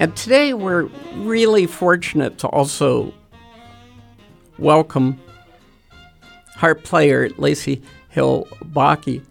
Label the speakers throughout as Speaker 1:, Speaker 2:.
Speaker 1: And today we're really fortunate to also welcome harp player Lacey Hill Bakke.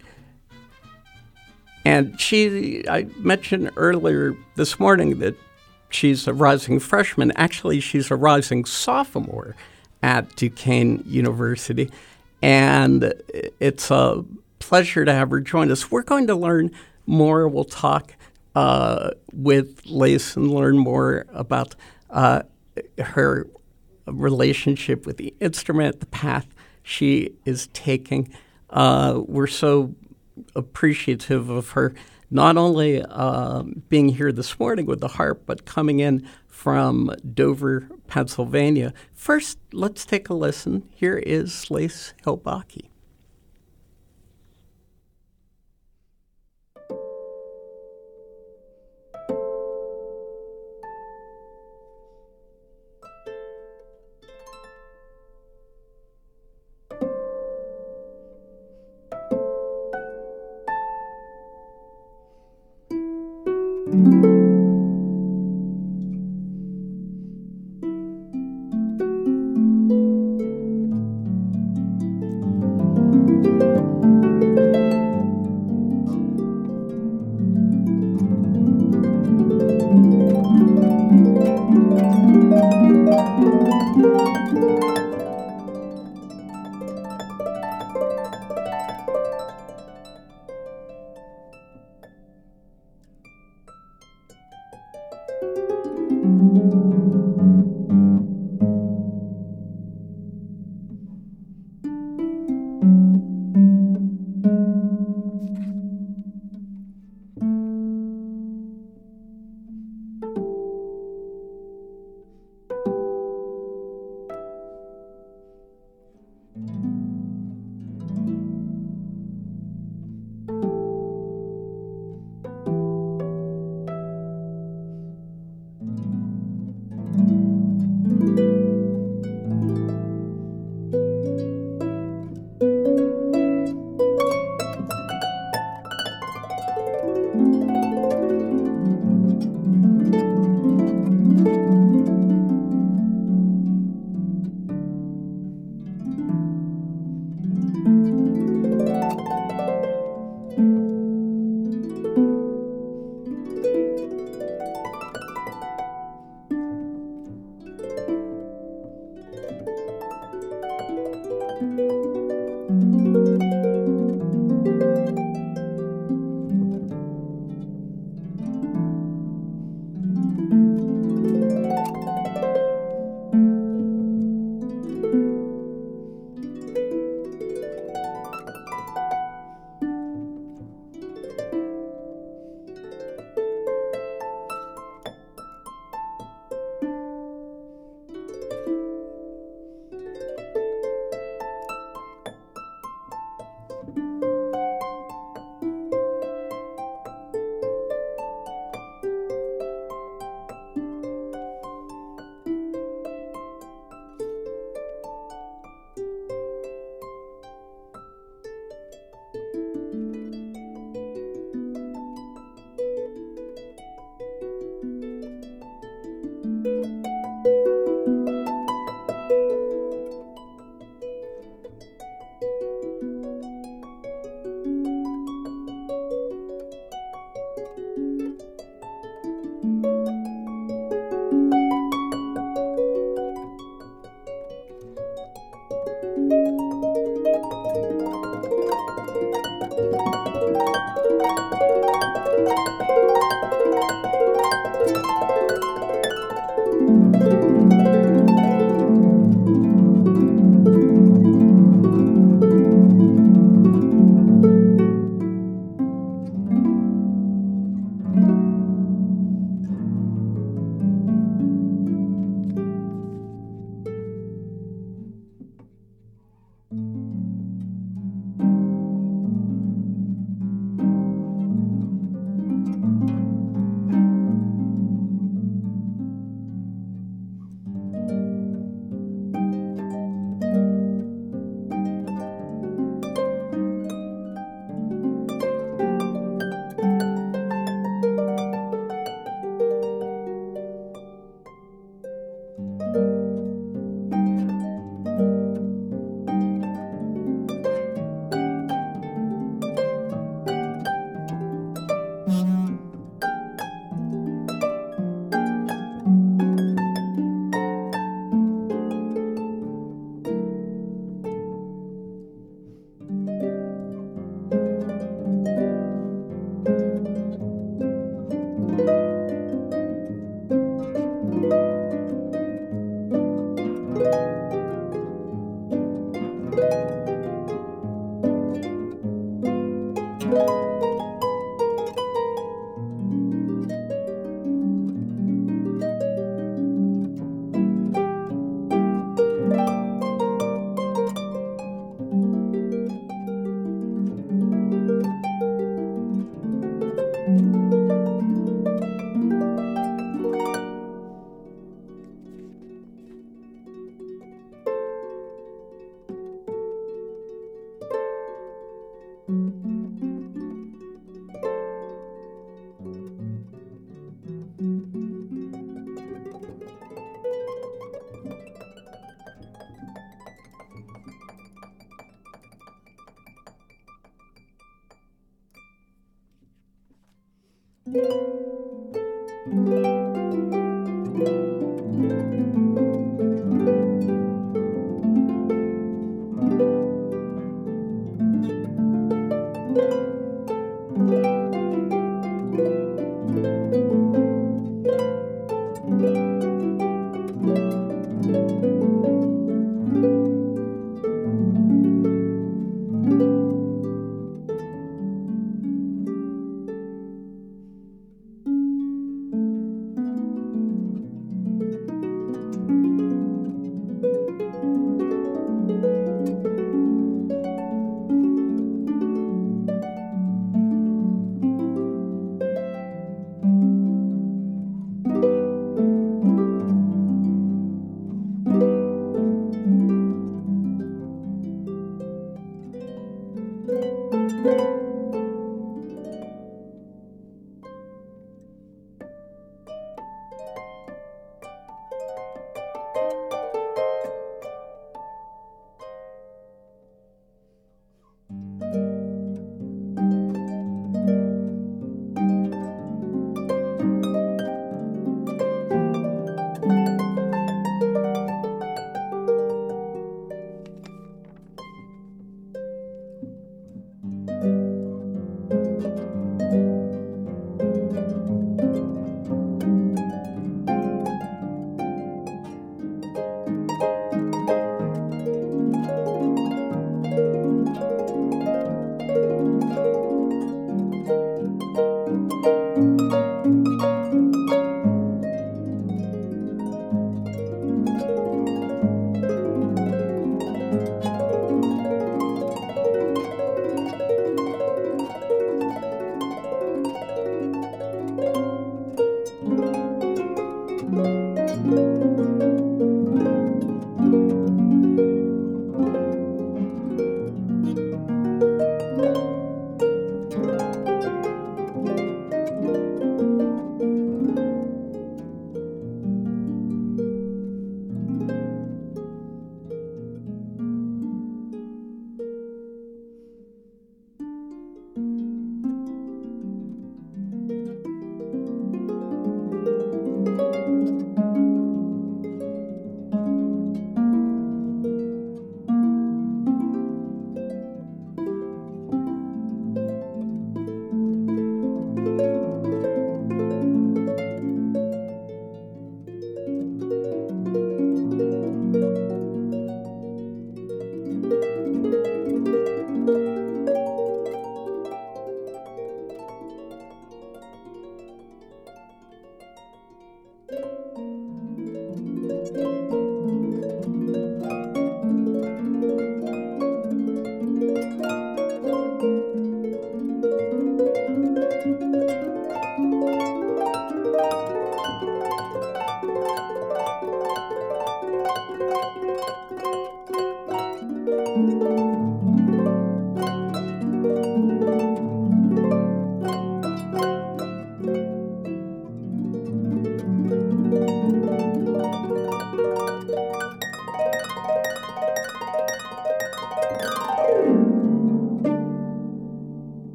Speaker 1: And I mentioned earlier this morning that she's a rising freshman. Actually, she's a rising sophomore at Duquesne University. And it's a pleasure to have her join us. We're going to learn more. We'll talk with Lace and learn more about her relationship with the instrument, the path she is taking. We're so appreciative of her not only being here this morning with the harp, but coming in from Dover, Pennsylvania. First, let's take a listen. Here is Lacey Hill Bakke.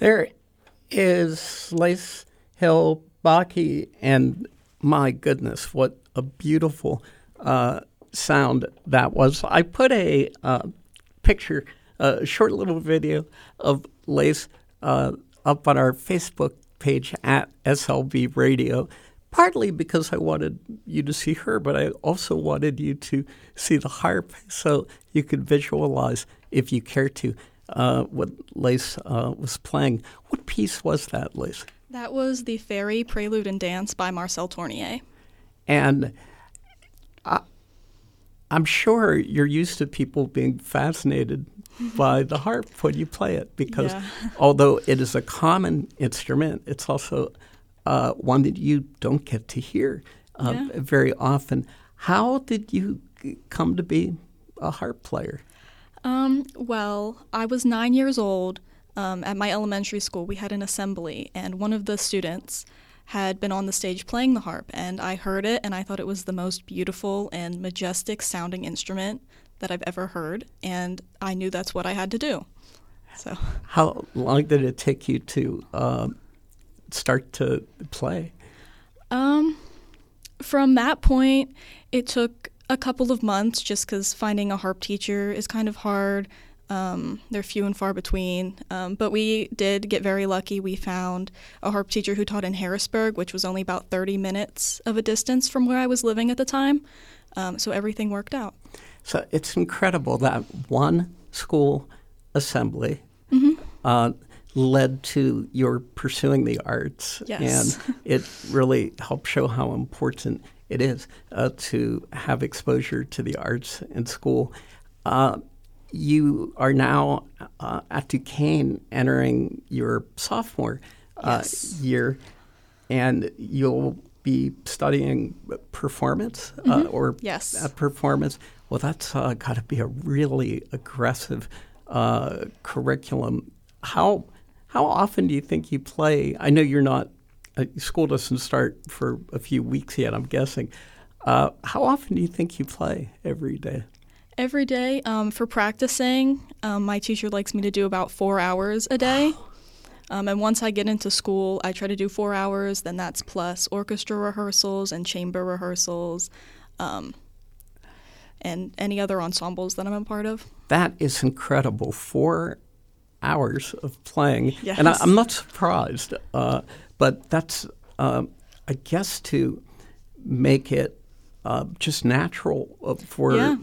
Speaker 1: There is Lace Hill Baki, and my goodness, what a beautiful sound that was. I put a picture, a short little video of Lace up on our Facebook page at SLB Radio, partly because I wanted you to see her, but I also wanted you to see the harp so you could visualize, if you care to, what Lace was playing. What piece was that, Lace?
Speaker 2: That was the Fairy Prelude and Dance by Marcel Tournier.
Speaker 1: And I'm sure you're used to people being fascinated by the harp when you play it, because although it is a common instrument, it's also one that you don't get to hear very often. How did you come to be a harp player?
Speaker 2: Well, I was 9 years old. At my elementary school, we had an assembly, and one of the students had been on the stage playing the harp, and I heard it, and I thought it was the most beautiful and majestic sounding instrument that I've ever heard, and I knew that's what I had to do. So,
Speaker 1: how long did it take you to start to play?
Speaker 2: From that point, it took a couple of months, just because finding a harp teacher is kind of hard. They're few and far between, but we did get very lucky. We found a harp teacher who taught in Harrisburg, which was only about 30 minutes of a distance from where I was living at the time, so everything worked out.
Speaker 1: So it's incredible that one school assembly led to your pursuing the arts,
Speaker 2: Yes.
Speaker 1: and it really helped show how important it is to have exposure to the arts in school. You are now at Duquesne entering your sophomore year, and you'll be studying performance or performance. Well, that's got to be a really aggressive curriculum. How often do you think you play? I know you're not, school doesn't start for a few weeks yet, I'm guessing. How often do you think you play every day?
Speaker 2: Every day. For practicing, my teacher likes me to do about 4 hours a day. And once I get into school, I try to do 4 hours. Then that's plus orchestra rehearsals and chamber rehearsals and any other ensembles that I'm a part of.
Speaker 1: That is incredible. 4 hours of playing.
Speaker 2: Yes.
Speaker 1: And I'm not surprised, but that's, I guess, to make it just natural for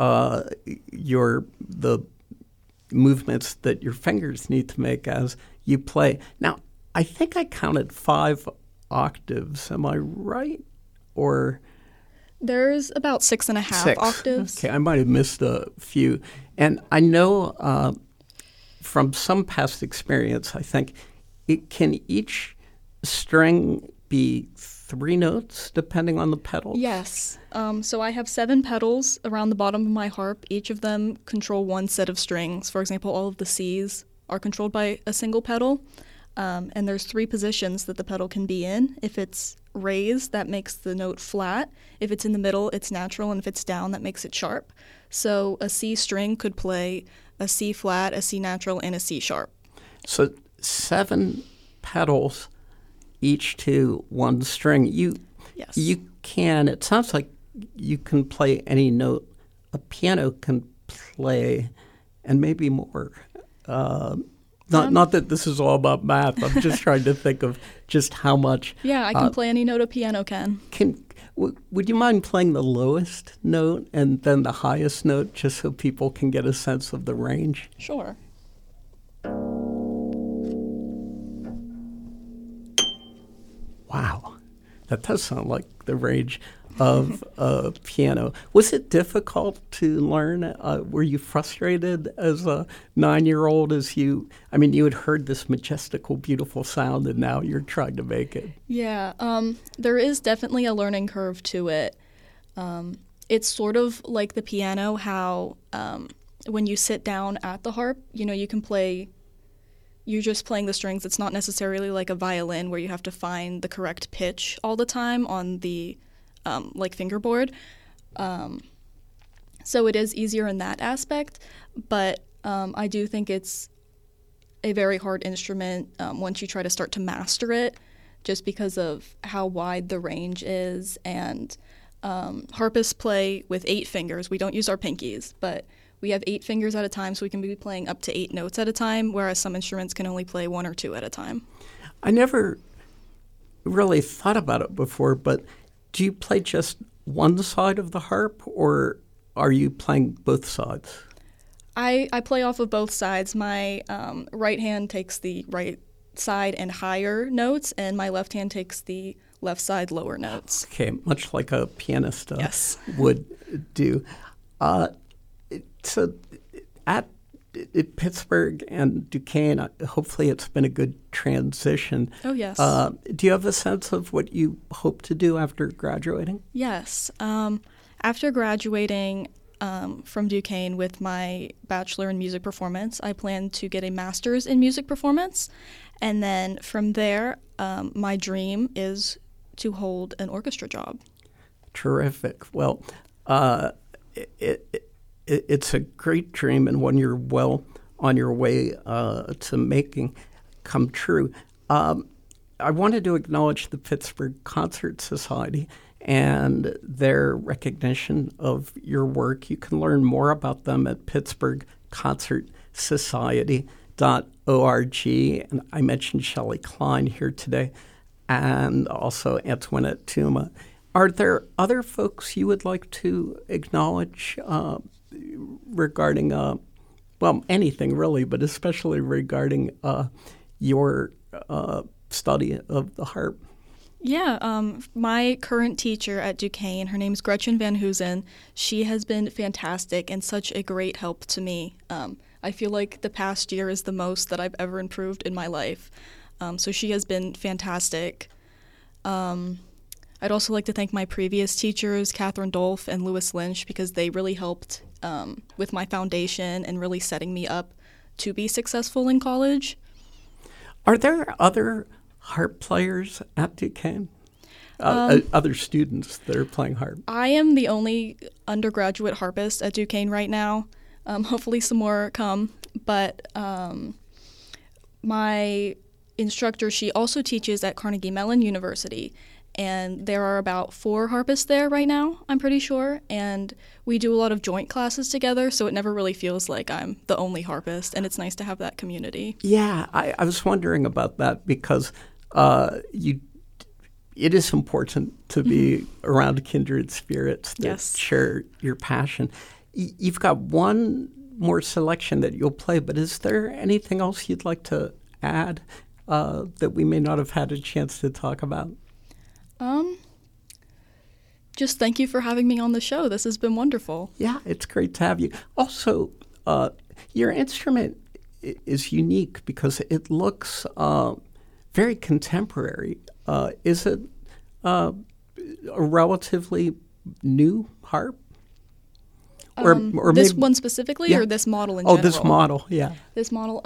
Speaker 1: the movements that your fingers need to make as you play. Now, I think I counted 5 octaves. Am I right? Or
Speaker 2: there's about 6.5 octaves.
Speaker 1: Okay, I might have missed a few. And I know from some past experience, I think each string be 3 notes depending on the pedals?
Speaker 2: Yes. So I have 7 pedals around the bottom of my harp. Each of them control one set of strings. For example, all of the Cs are controlled by a single pedal. And there's 3 positions that the pedal can be in. If it's raised, that makes the note flat. If it's in the middle, it's natural. And if it's down, that makes it sharp. So a C string could play a C flat, a C natural, and a C sharp.
Speaker 1: So 7 pedals, each to one string. You can, it sounds like you can play any note a piano can play, and maybe more. Not that this is all about math. I'm just trying to think of just how much.
Speaker 2: Yeah, I can play any note a piano can.
Speaker 1: Would you mind playing the lowest note and then the highest note, just so people can get a sense of the range?
Speaker 2: Sure.
Speaker 1: Wow, that does sound like the range of a piano. Was it difficult to learn? Were you frustrated as a 9-year-old you had heard this majestical, beautiful sound, and now you're trying to make it?
Speaker 2: Yeah, there is definitely a learning curve to it. It's sort of like the piano, how when you sit down at the harp, you can play. You're just playing the strings. It's not necessarily like a violin where you have to find the correct pitch all the time on the fingerboard. So it is easier in that aspect, but I do think it's a very hard instrument once you try to start to master it, just because of how wide the range is. And harpists play with 8 fingers. We don't use our pinkies, but we have 8 fingers at a time, so we can be playing up to 8 notes at a time, whereas some instruments can only play 1 or 2 at a time.
Speaker 1: I never really thought about it before, but do you play just one side of the harp, or are you playing both sides?
Speaker 2: I play off of both sides. My right hand takes the right side and higher notes, and my left hand takes the left side lower notes.
Speaker 1: Okay, much like a pianist
Speaker 2: Yes.
Speaker 1: would do. So at Pittsburgh and Duquesne, hopefully it's been a good transition.
Speaker 2: Oh, yes.
Speaker 1: Do you have a sense of what you hope to do after graduating?
Speaker 2: Yes. After graduating from Duquesne with my bachelor in music performance, I plan to get a master's in music performance. And then from there, my dream is to hold an orchestra job.
Speaker 1: Terrific. Well, it's a great dream and one you're well on your way to making come true. I wanted to acknowledge the Pittsburgh Concert Society and their recognition of your work. You can learn more about them at pittsburghconcertsociety.org. And I mentioned Shelley Klein here today and also Antoinette Tuma. Are there other folks you would like to acknowledge regarding, anything really, but especially regarding your study of the harp?
Speaker 2: Yeah, my current teacher at Duquesne, her name's Gretchen Van Hoosen. She has been fantastic and such a great help to me. I feel like the past year is the most that I've ever improved in my life. So she has been fantastic. I'd also like to thank my previous teachers, Catherine Dolph and Lewis Lynch, because they really helped with my foundation and really setting me up to be successful in college.
Speaker 1: Are there other harp players at Duquesne? Other students that are playing harp?
Speaker 2: I am the only undergraduate harpist at Duquesne right now. Hopefully some more come. But my instructor, she also teaches at Carnegie Mellon University. And there are about 4 harpists there right now, I'm pretty sure. And we do a lot of joint classes together, so it never really feels like I'm the only harpist. And it's nice to have that community.
Speaker 1: Yeah, I was wondering about that because it is important to be around kindred spirits that share your passion. You've got one more selection that you'll play, but is there anything else you'd like to add that we may not have had a chance to talk about?
Speaker 2: Just thank you for having me on the show. This has been wonderful.
Speaker 1: Yeah, it's great to have you. Also, your instrument is unique because it looks very contemporary. Is it a relatively new harp?
Speaker 2: Or this one specifically, or this model in general?
Speaker 1: Oh, this model, yeah.
Speaker 2: This model,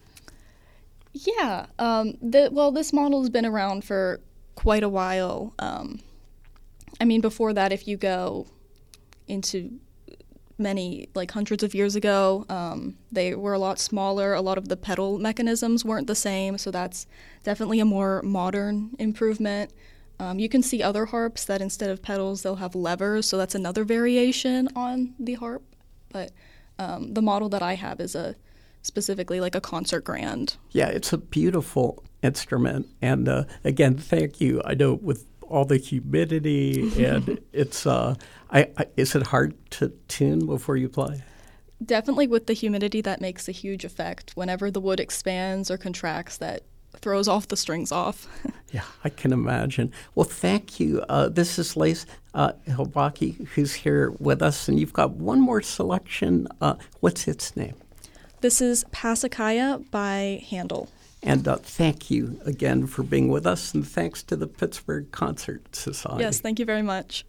Speaker 2: this model has been around for quite a while. Before that, if you go into many, hundreds of years ago, they were a lot smaller. A lot of the pedal mechanisms weren't the same, so that's definitely a more modern improvement. You can see other harps that instead of pedals, they'll have levers, so that's another variation on the harp. But the model that I have is specifically like a concert grand. Yeah,
Speaker 1: it's a beautiful instrument. And again, thank you. I know with all the humidity and it's, is it hard to tune before you play?
Speaker 2: Definitely with the humidity, that makes a huge effect. Whenever the wood expands or contracts, that throws off the strings off.
Speaker 1: Yeah, I can imagine. Well, thank you. This is Lace Hilbaki, who's here with us, and you've got one more selection. What's its name?
Speaker 2: This is Passacaglia by Handel.
Speaker 1: And thank you again for being with us, and thanks to the Pittsburgh Concert Society.
Speaker 2: Yes, thank you very much.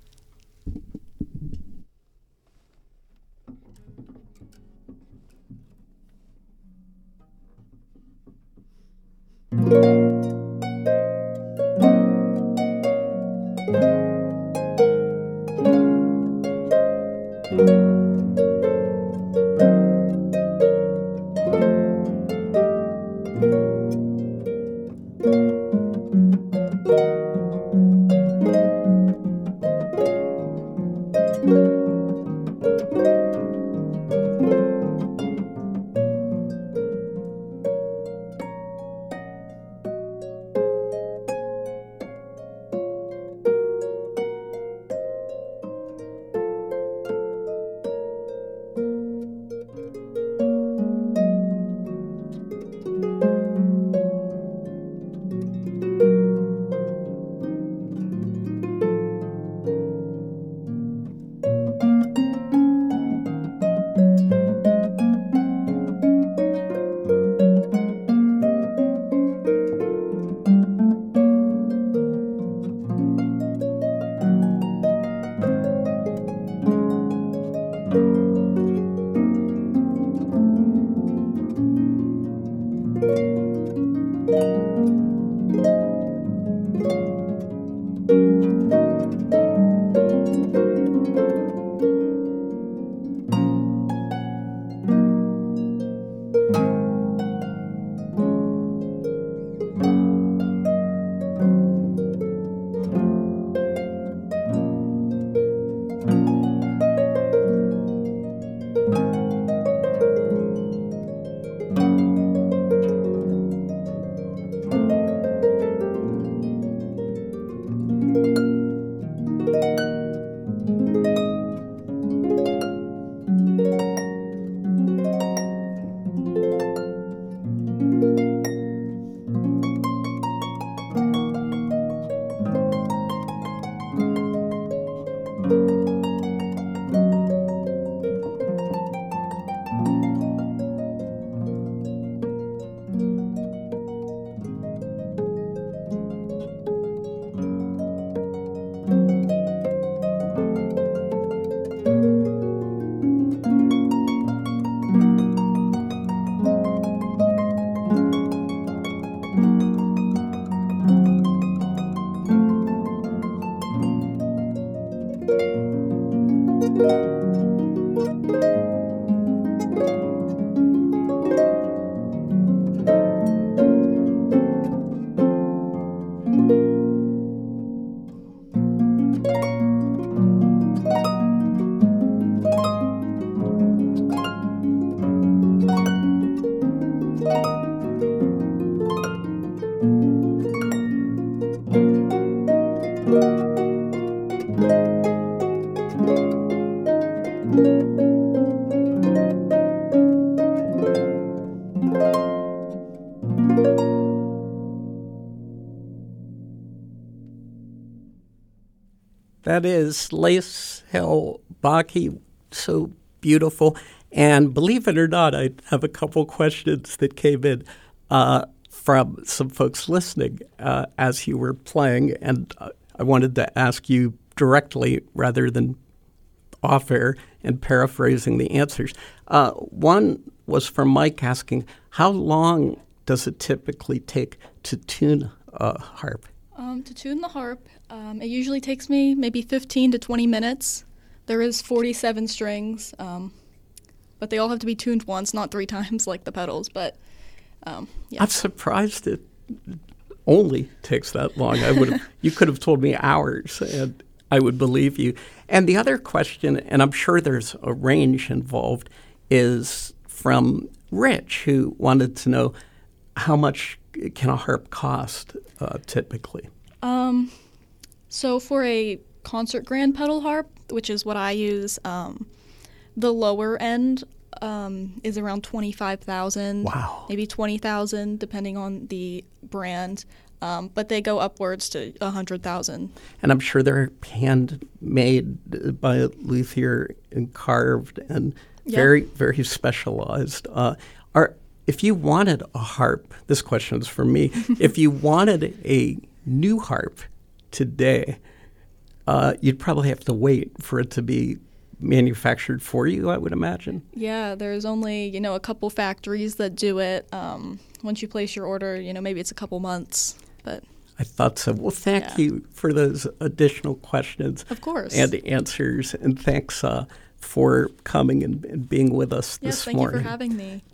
Speaker 1: That is Lace Hill Baki, so beautiful. And believe it or not, I have a couple questions that came in from some folks listening as you were playing, and I wanted to ask you directly rather than off-air and paraphrasing the answers. One was from Mike asking, how long does it typically take to tune a harp?
Speaker 2: To tune the harp, it usually takes me maybe 15 to 20 minutes. There is 47 strings, but they all have to be tuned once, not 3 times like the pedals. But yeah.
Speaker 1: I'm surprised it only takes that long. You could have told me hours, and I would believe you. And the other question, and I'm sure there's a range involved, is from Rich, who wanted to know how much can a harp cost typically?
Speaker 2: So for a concert grand pedal harp, which is what I use, the lower end is around $25,000.
Speaker 1: Wow.
Speaker 2: Maybe $20,000 depending on the brand. But they go upwards to $100,000.
Speaker 1: And I'm sure they're handmade by a luthier and carved and very, very specialized. If you wanted a harp, this question is for me, if you wanted a new harp today, you'd probably have to wait for it to be manufactured for you, I would imagine.
Speaker 2: Yeah, there's only, a couple factories that do it. Once you place your order, maybe it's a couple months. But
Speaker 1: I thought so. Well, thank you for those additional questions.
Speaker 2: Of course.
Speaker 1: And answers. And thanks for coming and being with us this morning.
Speaker 2: Yes, thank you for having me.